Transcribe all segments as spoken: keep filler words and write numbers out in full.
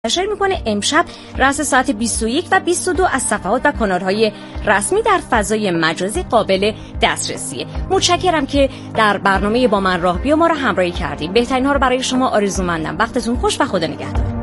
منتشر میکنه. امشب رأس ساعت بیست و یک و بیست و دو از صفحات و کانال‌های رسمی در فضای مجازی قابل دسترسیه. متشکرم که در برنامه با من راه بیا ما رو همراهی کردیم. بهترین ها رو برای شما آرزومندم. وقتتون خوش و خدا نگهدار.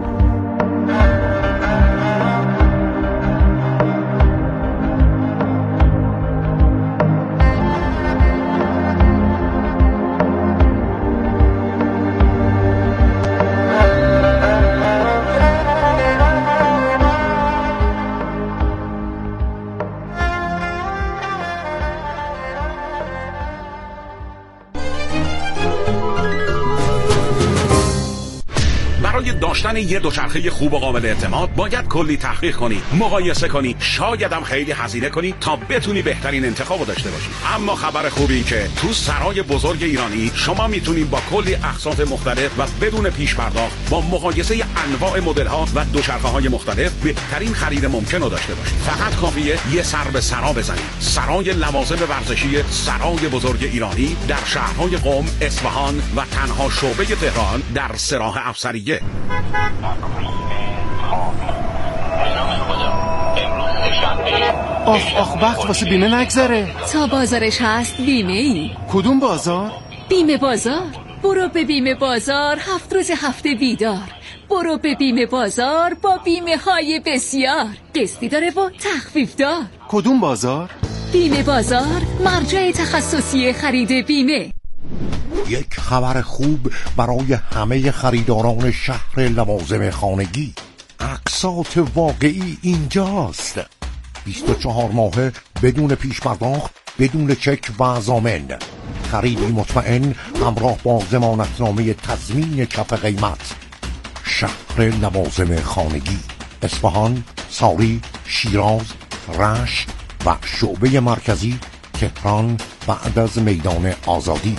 داشتن یه دوچرخه خوب و قابل اعتماد باید کلی تحقیق کنی، مقایسه کنی، شاید هم خیلی هزینه کنی تا بتونی بهترین انتخابو داشته باشی. اما خبر خوبی که تو سرای بزرگ ایرانی شما میتونید با کلی اقساط مختلف و بدون پیش پرداخت با مقایسه انواع مدل ها و دوچرخه های مختلف بهترین خرید ممکن رو داشته باشید. فقط کافیه یه سر به سرا بزنید. سرای لوازم ورزشی سرای بزرگ ایرانی در شهرهای قم، اصفهان و تنها شعبه تهران در سراح افسریه. آخ آخ وقت واسه بیمه نگذره. تا بازارش هست بیمه ای. کدوم بازار؟ بیمه بازار. برو به بیمه بازار، هفت روز هفته بیدار. برو به بیمه بازار با بیمه های بسیار. قسطی داره و تخفیف دار. کدوم بازار؟ بیمه بازار، مرجع تخصصی خرید بیمه. یک خبر خوب برای همه خریداران شهر لوازم خانگی. اقساط واقعی اینجاست. بیست و چهار ماهه بدون پیش پرداخت، بدون چک و ضامن. خریدی مطمئن همراه با ضمانتنامه تضمین کف قیمت. شهر لوازم خانگی، اصفهان، ساری، شیراز، رشت و شعبه مرکزی تهران بعد از میدان آزادی.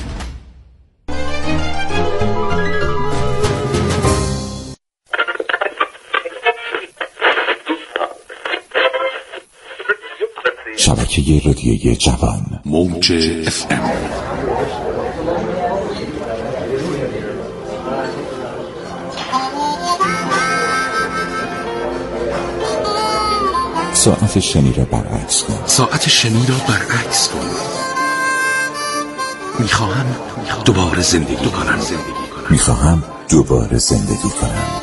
شبکه رادیویی جوان موج اف ام. ساعت شنی را برعکس کن. ساعت شنی را برعکس کن. میخواهم دوباره زندگی کنم. میخواهم دوباره زندگی کنم.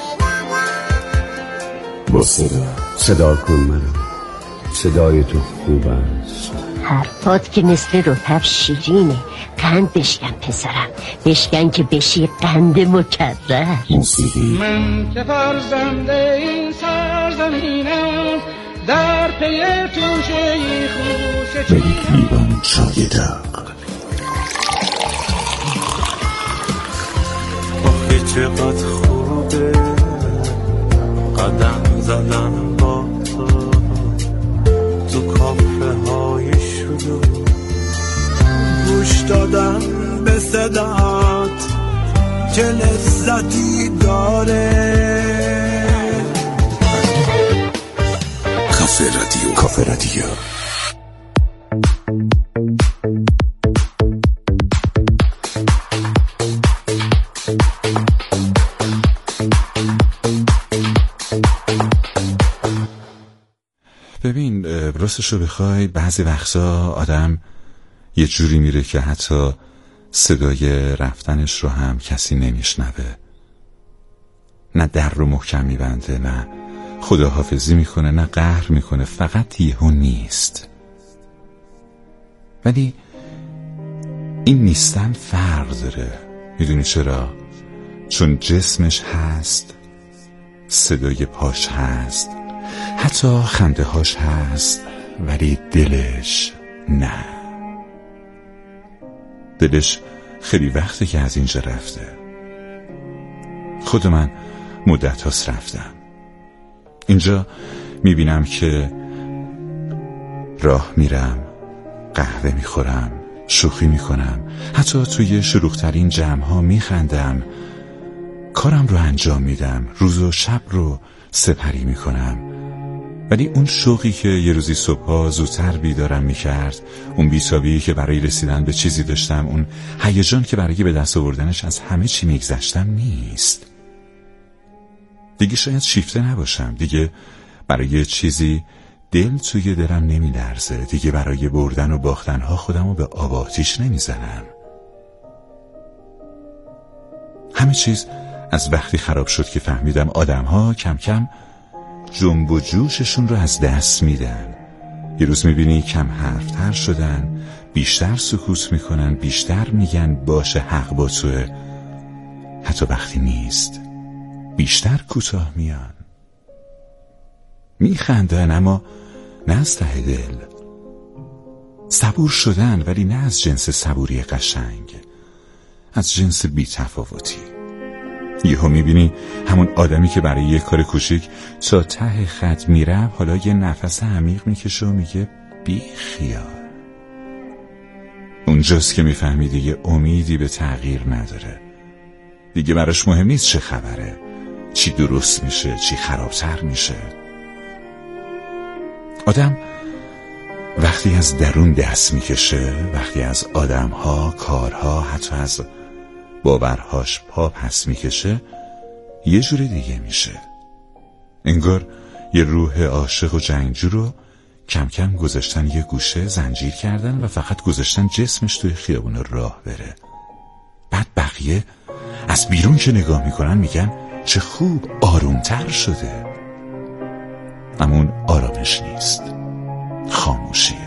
با صدا صدا کن منو. صدای تو خوب است. حرفات که مثل رطب شیرینه. قند بشکن پسرم، بشکن که بشی قند مکرر. موسیقی. من که فرزنده این سرزمینم، در پی توشه خوش ولی لیوان چای داغ. آخه چقدر خوبه قدم زدن با تو تو کافه های شلوغ، گوش دادن به صدات چه لذتی داره. کافه رادیو. کافه رادیو. ببین راستشو بخوای بعضی وقتا آدم یه جوری میره که حتی صدای رفتنش رو هم کسی نمیشنوه. نه در رو محکم میبنده، نه خداحافظی میکنه، نه قهر میکنه، فقط یهو نیست. ولی این نیستن فرق داره. میدونی چرا؟ چون جسمش هست، صدای پاش هست، حتی خنده هاش هست، ولی دلش نه. دلش خیلی وقته که از اینجا رفته. خود من مدت هاست رفتم. اینجا میبینم که راه میرم، قهوه میخورم، شوخی میکنم، حتی توی شلوغ‌ترین جمع‌ها میخندم، کارم رو انجام میدم، روز و شب رو سپری میکنم. ولی اون شوقی که یه روزی صبحا زودتر بیدارم میکرد، اون بی‌تابی که برای رسیدن به چیزی داشتم، اون هیجان که برای به دست آوردنش از همه چی میگذشتم نیست. دیگه شاید شیفته نباشم، دیگه برای چیزی دل توی دلم نمی لرزه، دیگه برای بردن و باختنها خودمو به آب آتیش نمی زنم. همه چیز از وقتی خراب شد که فهمیدم آدم‌ها کم کم جنب و جوششون رو از دست میدن. یه روز میبینی کم حرفتر شدن، بیشتر سکوت میکنن، بیشتر میگن باشه حق با توه، حتی وقتی نیست بیشتر کوتاه میان، میخندن اما نه از ته دل. صبور شدن ولی نه از جنس صبوری قشنگ، از جنس بی تفاوتی. یهو میبینی همون آدمی که برای یه کار کوچیک تا ته خط میره حالا یه نفس عمیق میکشه و میگه بی خیال. اونجاست که میفهمی دیگه امیدی به تغییر نداره، دیگه براش مهم نیست چه خبره، چی درست میشه، چی خرابتر میشه. آدم وقتی از درون دست میکشه، وقتی از آدمها، کارها، حتی از باورهاش پا پس میکشه، یه جور دیگه میشه. انگار یه روح عاشق و جنگجو رو کم کم گذاشتن یه گوشه، زنجیر کردن و فقط گذاشتن جسمش توی خیابون راه بره. بعد بقیه از بیرون که نگاه میکنن میگن چه خوب آرومتر شده. اما اون آرامش نیست، خاموشیه.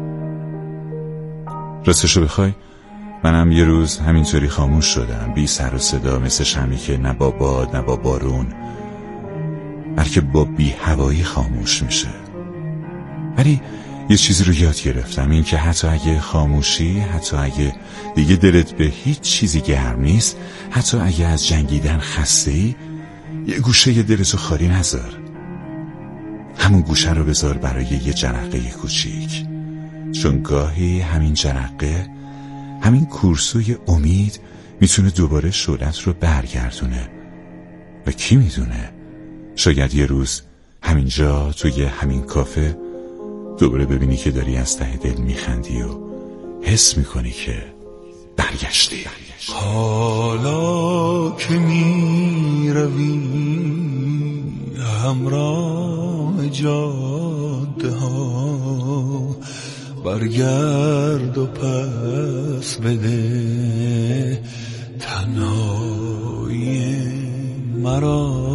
راستشو بخوای منم یه روز همینطوری خاموش شدم، بی سر و صدا، مثل شمی که نه با باد نه با بارون، بلکه با بی هوایی خاموش میشه. ولی یه چیزی رو یاد گرفتم، این که حتی اگه خاموشی، حتی اگه دیگه دلت به هیچ چیزی گرم نیست، حتی اگه از جنگیدن خسته‌ای، یه گوشه یه دلتو خالی نذار. همون گوشه رو بذار برای یه جرقه کوچیک، چون گاهی همین جرقه، همین کورسوی امید میتونه دوباره شعلت رو برگردونه. و کی میدونه، شاید یه روز همینجا توی همین کافه دوباره ببینی که داری از ته دل میخندی و حس میکنی که برگشتی. حالا که میروی همراه جاده ها، برگرد و پس بده تنهایی مرا.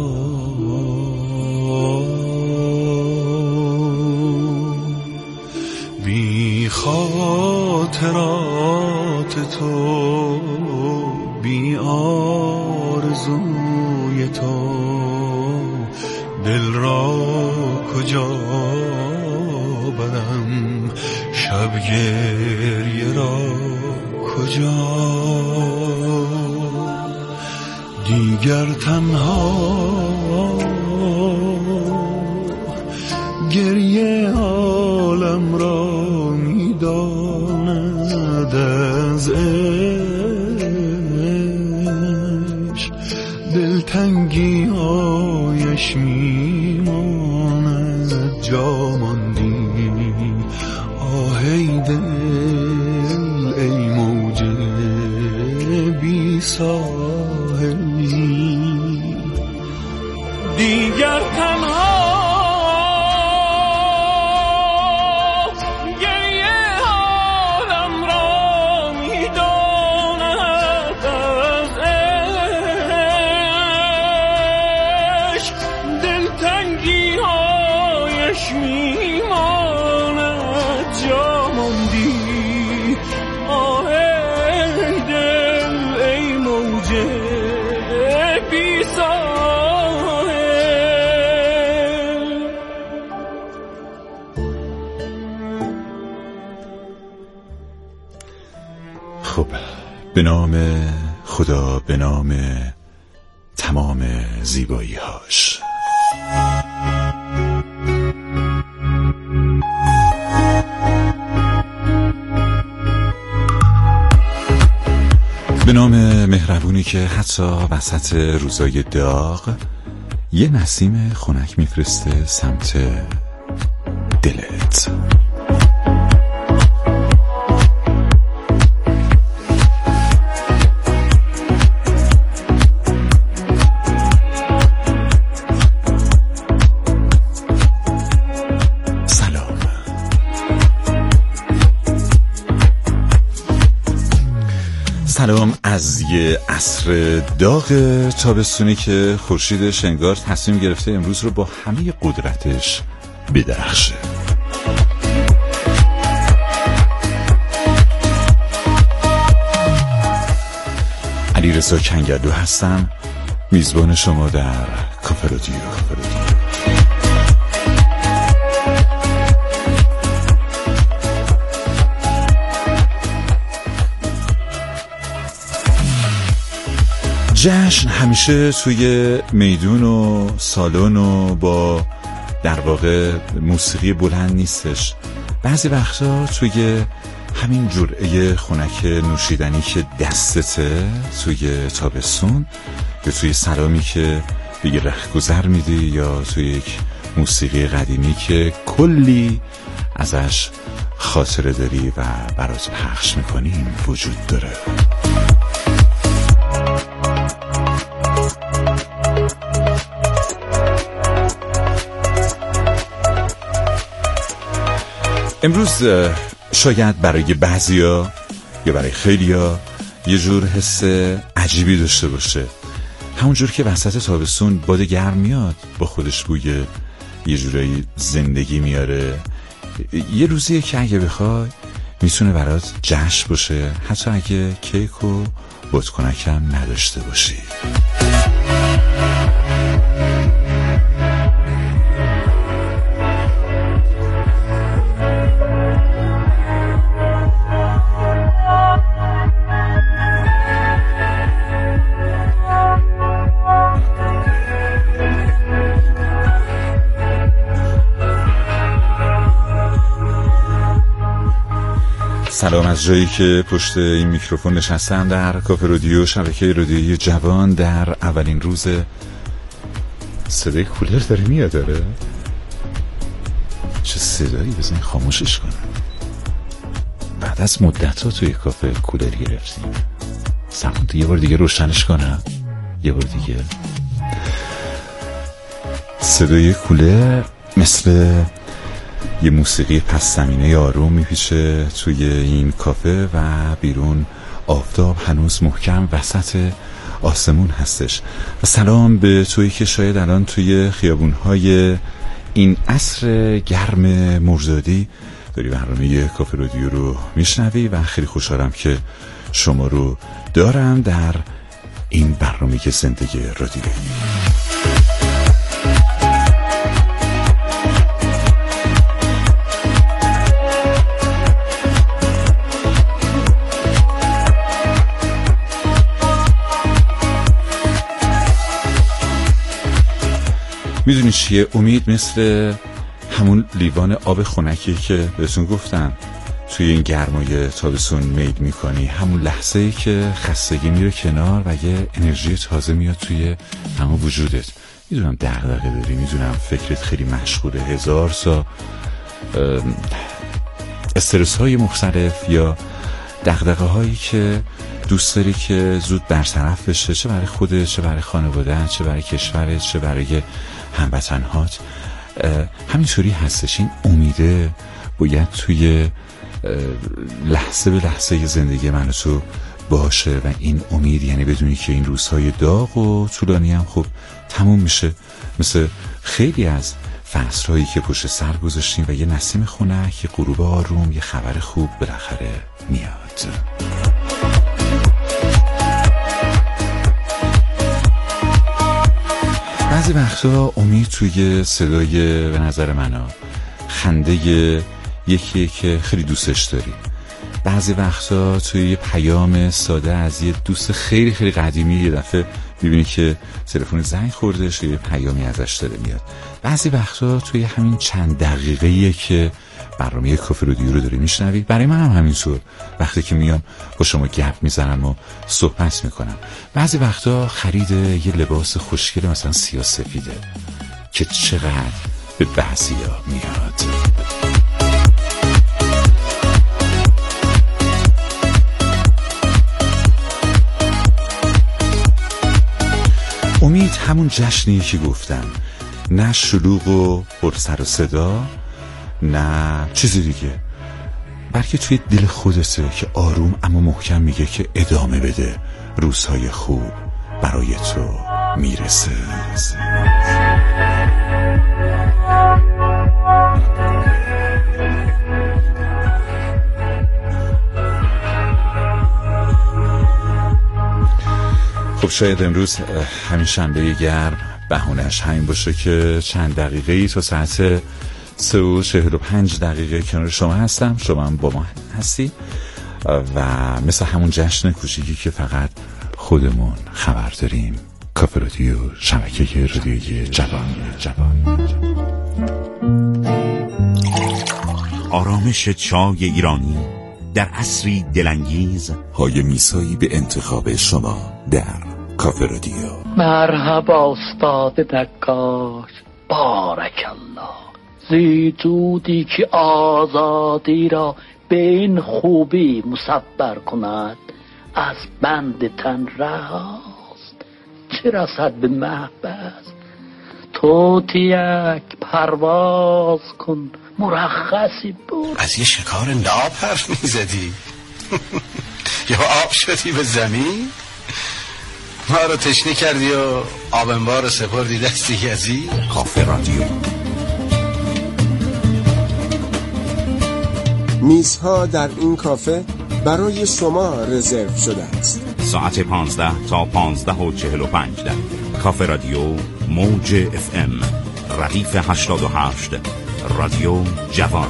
بی خاطرات تو، بی آرزوی تو، دل را کجا برم، شب گریه را کجا. دیگر تنها گریه عالم را میداند، از عشق دلتنگی هایش میماند. جا ماندی آهی دل، ای موج بی ساحلی. دیگر تنها خب، به نام خدا، به نام تمام زیبایی هاش. به نام مهربونی که حتی وسط روزای داغ یه نسیم خنک میفرسته سمت دلت. سلام از یه عصر داغ تابستونی که خورشید شنگار تصمیم گرفته امروز رو با همه قدرتش بدرخشه. علیرضا کنگرلو هستم، میزبان شما در کافه رادیو. جشن همیشه توی میدون و سالن و با در واقع موسیقی بلند نیستش. بعضی وقتا توی همین جرعه خنک نوشیدنی که دستته توی تابستون، یا توی سلامی که به یه رهگذر میدی، یا توی یک موسیقی قدیمی که کلی ازش خاطره داری و برات پخش میکنی وجود داره. امروز شاید برای بعضیا یا برای خیلیا یه جور حس عجیبی داشته باشه، همونجور که وسط تابستون باد گرم میاد با خودش بوی یه جورایی زندگی میاره. یه روزیه که اگه بخوای میتونه برات جشن باشه، حتی اگه کیک و بادکنکم نداشته باشی. سلام از جایی که پشت این میکروفون نشستم در کافه رادیو، شبکه رادیویی جوان، در اولین روز. صدای کولر داره میاد؟ داره چه صدایی؟ بزنین خاموشش کنم. بعد از مدت ها توی کافه کولر گرفتیم. سمون تو یه بار دیگه روشنش کنم، یه بار دیگه. صدای کولر مثل یه موسیقی پس زمینه آروم میپیچه توی این کافه و بیرون آفتاب هنوز محکم وسط آسمون هستش. و سلام به تویی که شاید الان توی خیابونهای این عصر گرم مردادی داری برنامه کافه رادیو رو میشنوی و خیلی خوشحالم که شما رو دارم در این برنامه که زندگی رادیویی. میدونی چیه؟ امید مثل همون لیوان آب خنکی که بهتون گفتم توی این گرمای تابستون میل میکنی، همون لحظه ای که خستگی میره کنار و یه انرژی تازه میاد توی همون وجودت. میدونم دغدغه داری، میدونم فکرت خیلی مشغوله، هزار تا استرس های مختلف یا دغدغه هایی که دوست داری که زود برطرف بشه، چه برای خودت، چه برای خانواده‌ات، چه برای کشورت، چه برای هموطن‌هات. همینطوری هستش. این امیده باید توی لحظه به لحظه زندگی من و تو باشه و این امید یعنی بدونی که این روزهای داغ و طولانی هم خب تموم میشه، مثل خیلی از فصل‌هایی که پشت سر گذاشتیم و یه نسیم خنک، یه غروب آروم، یه خبر خوب بالاخره میاد. بعضی وقتا امید توی صدای به نظر منو خنده یکی که خیلی دوستش داری، بعضی وقتا توی یه پیام ساده از یه دوست خیلی خیلی قدیمی یه دفعه میبینی که تلفن زنگ خوردش، یه پیامی ازش داره میاد. بعضی وقتا توی همین چند دقیقه‌ایه که برنامه کافه رادیو رو داری میشنوی. برای من هم همینطور، وقتی که میام با شما گپ میزنم و صحبت میکنم. بعضی وقتا خرید یه لباس خوشگل مثلا سیاه سفیده که چقدر به بعضیا میاد. امید همون جشنی که گفتم، نه شلوغ و پر سر و صدا، نه چیزی دیگه. بلکه توی دل خودته که آروم اما محکم میگه که ادامه بده، روزهای خوب برای تو میرسه. خب شاید امروز همین شنبه گرم بهونه‌اش همین باشه که چند دقیقه‌ای تا ساعت سه و چهل و پنج دقیقه کنار شما هستم، شما هم با ما هستی و مثل همون جشن کوچیکی که فقط خودمون خبر داریم. کافه رادیو، شبکه رادیویی جوان. جوان آرامش چای ایرانی در عصری دلانگیز، های میسایی به انتخاب شما در کافه رادیو. مرحبا استاد نقاش، بارک الله. زیدودی که آزادی را به این خوبی مصبر کند، از بند تن رهاست، چه رسد به محبس. توتیک پرواز کن، مرخصی بود. از یه شکار ناب حرف میزدی یا آب شدی به زمین؟ ما رو تشنه کردی و آب انبار سپردی دست یزی. کافه رادیو. میزها در این کافه برای شما رزرو شده است. ساعت پانزده تا پانزده و چهل و پنج دقیقه. کافه رادیو موج اف ام ردیف هشتاد و هشت، رادیو جوان.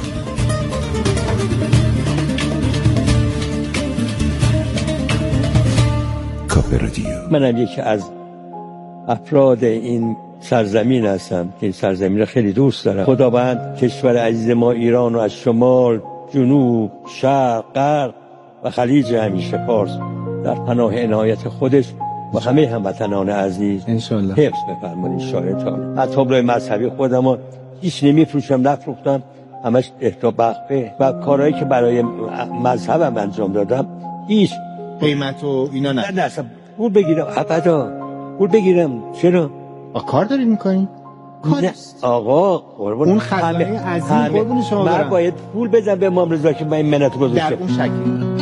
کافه رادیو. منم یکی از افراد این سرزمین هستم که این سرزمین رو خیلی دوست دارم. خداوند کشور عزیز ما ایران رو از شمال، جنوب، شرق، غرب و خلیج همیشه پارس در پناه عنایت خودش و همه هموطنان عزیز انشالله حفظ بفرمایید. شاهدان از تابلوی مذهبی خودم هیچ نمیفروشم، نفروختم، همش اهدا بخفه و کارهایی که برای مذهبم انجام دادم هیچ قیمت و اینا نه. نه اصلا پول بگیرم ابدا پول بگیرم. چرا؟ کار دارید میکنین؟ نه آقا قربون اون خزانه عظیم قربون شما من باید پول بدم به امام رضا که من این منت گذاشتم. در اون شکلی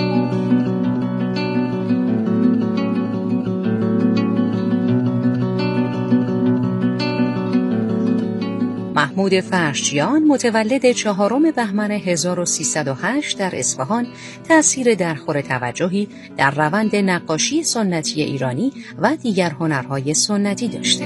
محمود فرشچیان متولد چهارم بهمن هزار و سیصد و هشت در اصفهان تأثیر درخور توجهی در روند نقاشی سنتی ایرانی و دیگر هنرهای سنتی داشته.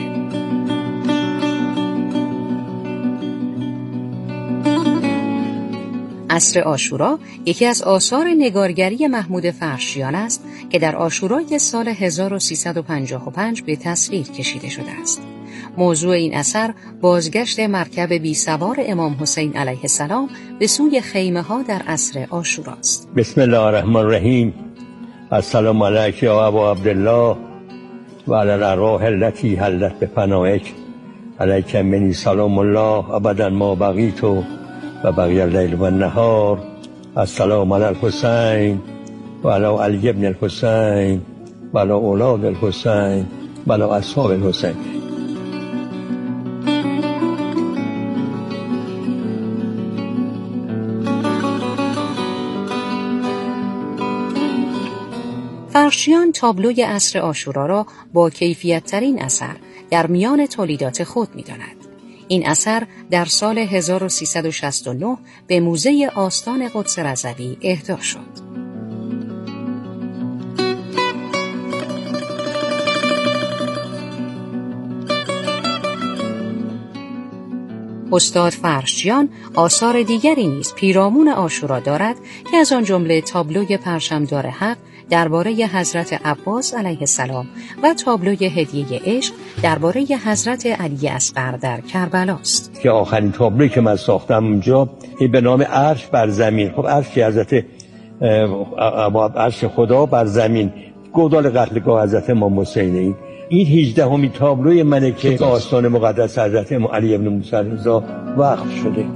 عصر عاشورا یکی از آثار نگارگری محمود فرشچیان است که در عاشورای سال هزار و سیصد و پنجاه و پنج به تصویر کشیده شده است. موضوع این اثر بازگشت مرکب بی سوار امام حسین علیه السلام به سوی خیمه ها در عصر عاشورا است. بسم الله الرحمن الرحیم. السلام علیک یا ابا عبدالله و علی الارواح التي حلت بپناهک، علیک منی سلام الله ابدا ما بقیت و بقی اللیل و النهار. السلام علی الحسین و علی علی ابن الحسین و علی اولاد الحسین و علی اصحاب الحسین. فرشچیان تابلوی عصر عاشورا را با کیفیت ترین اثر در میان تولیدات خود می داند. این اثر در سال هزار و سیصد و شصت و نه به موزه آستان قدس رضوی اهدا شد. استاد فرشچیان آثار دیگری نیز پیرامون عاشورا دارد که از آن جمله تابلوی پرچمدار حق درباره حضرت عباس علیه السلام و تابلوی هدیه عشق درباره حضرت علی اصغر در کربلا است. که آخرین تابلویی که من ساختم اونجا این به نام عرش بر زمین. خب عرش که حضرت عرش خدا بر زمین، گودال قتلگاه حضرت امام حسین. این هجدهمین تابلوی منه که به آستان مقدس حضرت علی ابن موسی رضا وقف شده.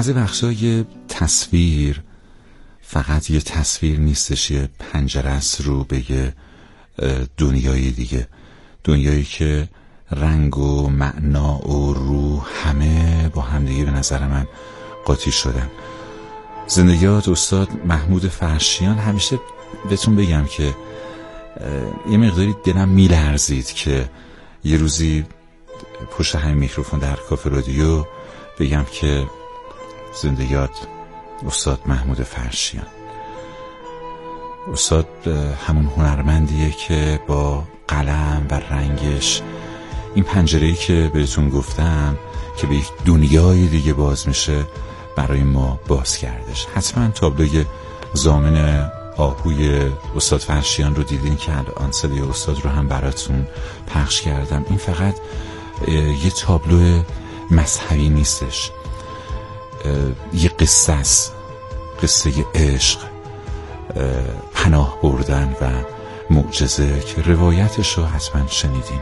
بعضی وقتا یه تصویر فقط یه تصویر نیستش، یه پنجره است رو به یه دنیای دیگه، دنیایی که رنگ و معنا و روح همه با همدیگه به نظر من قاطی شدن. زندگیات استاد محمود فرشیان، همیشه بهتون بگم که یه مقداری دلم میلرزید که یه روزی پشت همین میکروفون در کافه رادیو بگم که زندگیات استاد محمود فرشیان. استاد همون هنرمندیه که با قلم و رنگش این پنجره‌ای که بهتون گفتم که به یک دنیای دیگه باز میشه برای ما باز کردش. حتما تابلوی ضامن آهوی استاد فرشیان رو دیدین که الان صدای استاد رو هم براتون پخش کردم. این فقط یه تابلو مذهبی نیستش، یه قصه است، قصه عشق، پناه بردن و معجزه که روایتش رو حتما شنیدیم.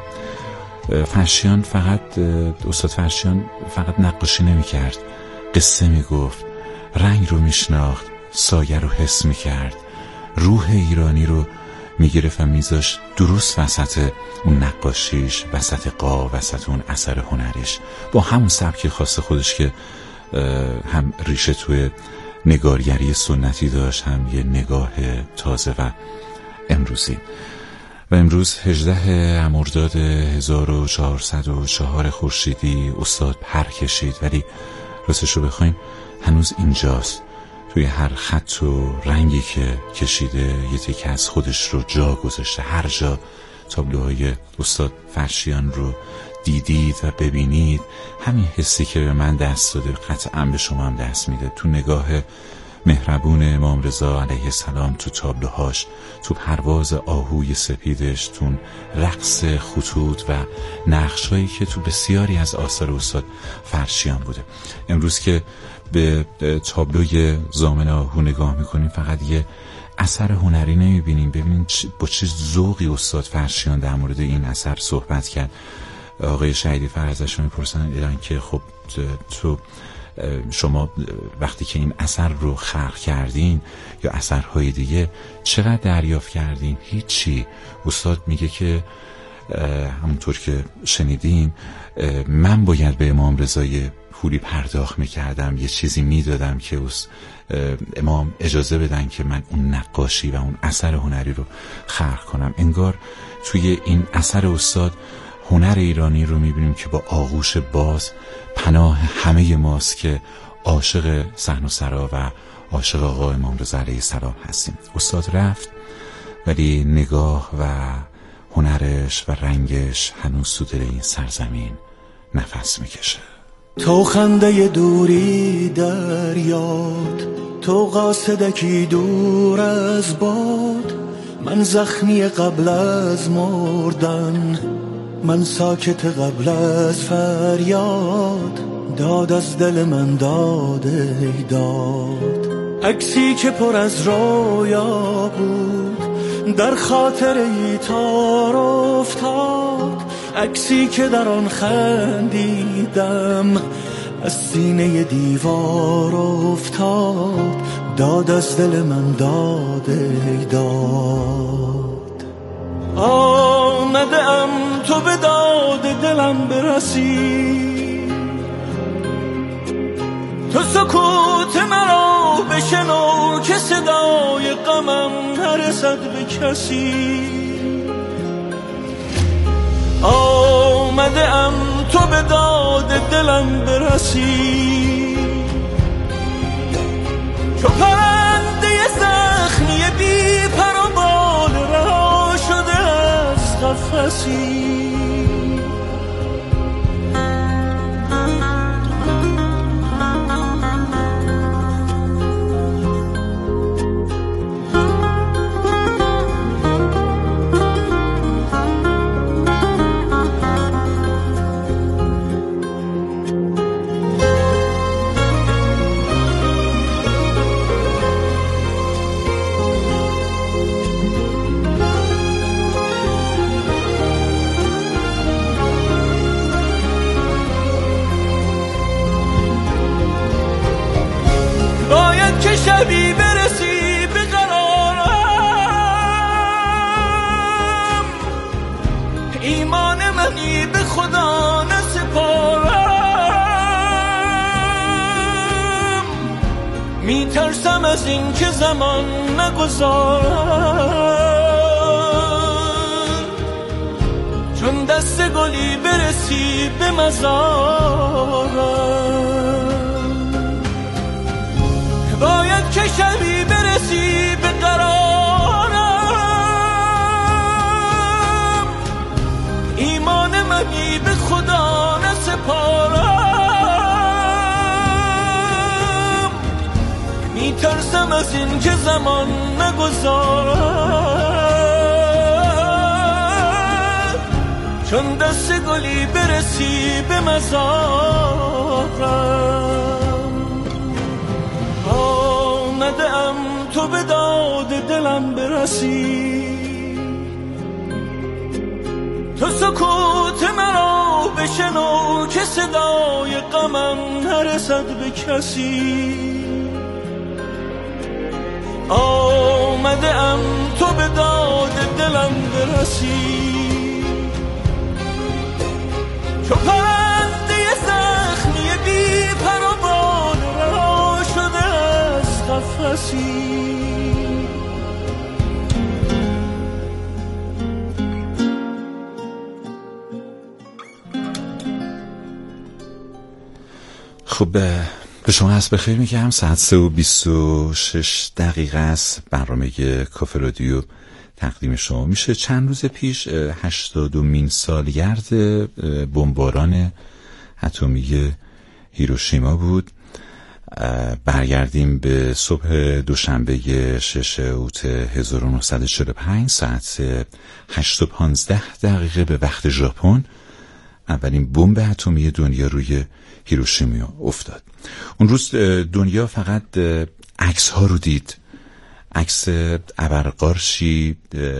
فرشیان فقط استاد فرشیان فقط نقاشی نمی کرد، قصه می گفت، رنگ رو می شناخت، سایه رو حس می کرد، روح ایرانی رو می گرفت و می زاشت درست وسط اون نقاشیش، وسط قا، وسط اون اثر هنریش، با همون سبک خاص خودش که هم ریشه توی نگارگری سنتی داشت، هم یه نگاه تازه و امروزی. و امروز هجدهم مرداد هزار و چهارصد و چهار خورشیدی استاد پر کشید، ولی راستش رو بخوایم هنوز اینجاست. توی هر خط و رنگی که کشیده یه تیکه از خودش رو جا گذاشته. هر جا تابلوهای استاد فرشیان رو دیدید و ببینید، همین حسی که به من دست داده قطعا به شما هم دست میده. تو نگاه مهربون امام رضا علیه السلام، تو تابلوهاش، تو پرواز آهوی سپیدش، تو رقص خطوط و نقشایی که تو بسیاری از آثار استاد فرشیان بوده. امروز که به تابلوی ضامن آهو نگاه میکنیم فقط یه اثر هنری نمیبینیم. ببینیم با چه ذوقی استاد فرشیان در مورد این اثر صحبت کرد. آقای شهیدی فر ازش میپرسن ایران که خب تو شما وقتی که این اثر رو خلق کردین یا اثرهای دیگه چقدر دریافت کردین؟ هیچی. استاد میگه که همونطور که شنیدیم من باید به امام رضای پولی پرداخت میکردم، یه چیزی میدادم که امام اجازه بدن که من اون نقاشی و اون اثر هنری رو خلق کنم. انگار توی این اثر استاد هنر ایرانی رو میبینیم که با آغوش باز پناه همه ماست که عاشق صحن و سرا و عاشق آقا امام رضا علیه السلام هستیم. استاد رفت ولی نگاه و هنرش و رنگش هنوز تو دل این سرزمین نفس میکشه. تو خنده دوری در یاد، تو قاصدکی دور از باد، من زخمی قبل از مردن، من ساکت قبل از فریاد، داد از دل من داده داد. عکسی که پر از رویا بود در خاطر ای تار افتاد، عکسی که در آن خندیدم از سینه دیوار افتاد، داد از دل من داده داد. آمده ام تو به داد دلم برسی، تو سکوت مرا بشنو که صدای غمم نرسد به کسی. آمده ام تو به داد دلم برسی، چو پرنده زخمی بی پر و بال رها شده از قفسی. از این که زمان نگذار، چون دست گلی برسی به مزارم، باید که شبی برسی به قرارم، ایمان منی به خدا نسپارم، میترسم از این که زمان نگذارم، چون دست گلی برسی به مزارم. آمده ام تو به داد دلم برسی، تو سکوت مرا بشنو که صدای غمم نرسد به کسی. آمده ام تو به داد دلم برسی، چو پرنده زخمی بی پر و بال رها شده از قفسی. خب به شما از بخیر میگم. ساعت سه و بیست و شش دقیقه است. برنامه کافه رادیو تقدیم شما میشه. چند روز پیش هشتادمین سالگرد بمباران اتمی هیروشیما بود. برگردیم به صبح دوشنبه شش اوت هزار و نهصد و چهل و پنج ساعت هشت و پانزده دقیقه به وقت ژاپن اولین بمب اتمی دنیا روی هیروشیما افتاد. اون روز دنیا فقط عکس ها رو دید، عکس ابرقارچی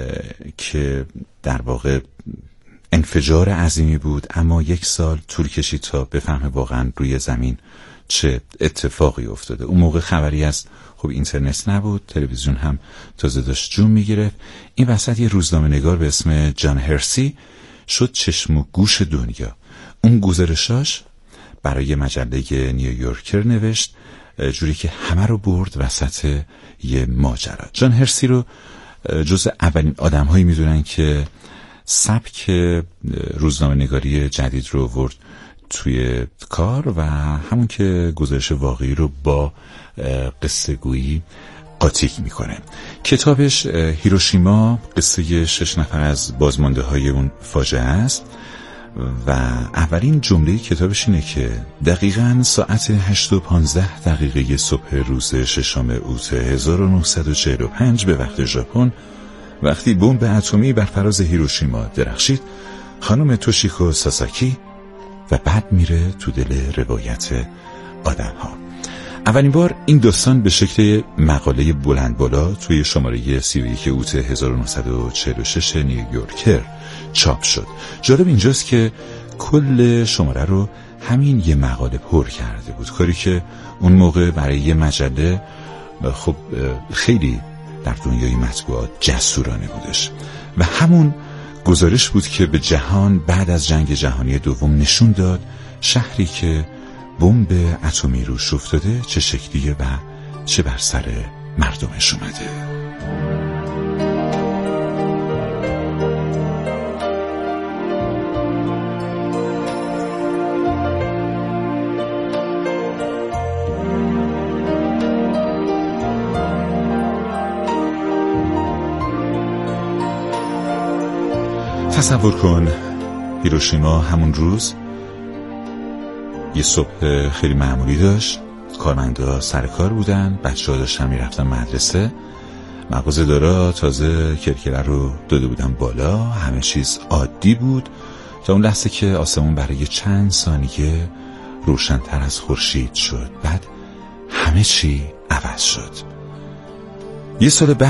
که در واقع انفجار عظیمی بود، اما یک سال طول کشید تا بفهمه واقعا روی زمین چه اتفاقی افتاده. اون موقع خبری از خب اینترنت نبود، تلویزیون هم تازه داشت جون میگرفت. این وسط یه روزنامه نگار به اسم جان هرسی شد چشم و گوش دنیا. اون گزارشاش برای مجله نیویورکر نوشت، جوری که همه رو برد وسط یه ماجرا. جان هرسی رو جز اولین آدم هایی میدونن که سبک روزنامه نگاری جدید رو ورد توی کار و همون که گزارش واقعی رو با قصه گویی قاطی میکنه. کتابش هیروشیما، قصه شش نفر از بازمانده های اون فاجعه است و اولین جمله کتابش اینه که دقیقاً ساعت هشت و پانزده دقیقه صبح روز ششم اوت هزار و نهصد و چهل و پنج به وقت ژاپن، وقتی بمب اتمی بر فراز هیروشیما درخشید، خانم توشیکو ساساکی و بعد میره تو دل روایت آدم ها. اولین بار این داستان به شکل مقاله بلند بالا توی شماره سی و یک اوت هزار و نهصد و چهل و شش نیویورکر چاپ شد. جالب اینجاست که کل شماره رو همین یه مقاله پر کرده بود، کاری که اون موقع برای یه مجله خب خیلی در دنیای مطبوعات جسورانه بودش و همون گزارش بود که به جهان بعد از جنگ جهانی دوم نشون داد شهری که بمب اتمی روش افتاده چه شکلیه و چه بر سر مردمش اومده. تصور کن هیروشیما همون روز یه صبح خیلی معمولی داشت. کارمندا سر کار بودن، بچه‌ها داشتن میرفتن مدرسه، مغازه‌دارا تازه کرکره رو داده بودن بالا، همه چیز عادی بود تا اون لحظه که آسمون برای چند ثانیه روشن‌تر از خورشید شد. بعد همه چی عوض شد. یه سال بعد